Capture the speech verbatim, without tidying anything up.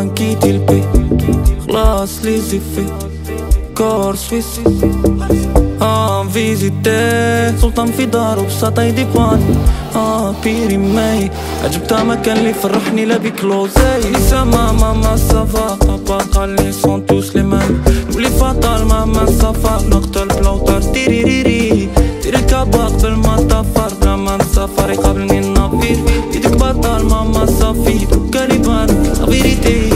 كيتي البي خلاص لي زيفي كور سويسي اه فيزيتي سلطان في دارو بساطة يديباني اه بيري ماي عجبتها ما كان لي فرحني لا بكلوزي سما ماما صافا بابا قال لي سون توس لي مان نولي فاطال ماما صافا نقتل بلوطر تيريريري تيري كابا قبل ما طفر بلا ما نسافر يقابلني النافير يدك بطل ماما صافي دوكا لي بان لا فيريتي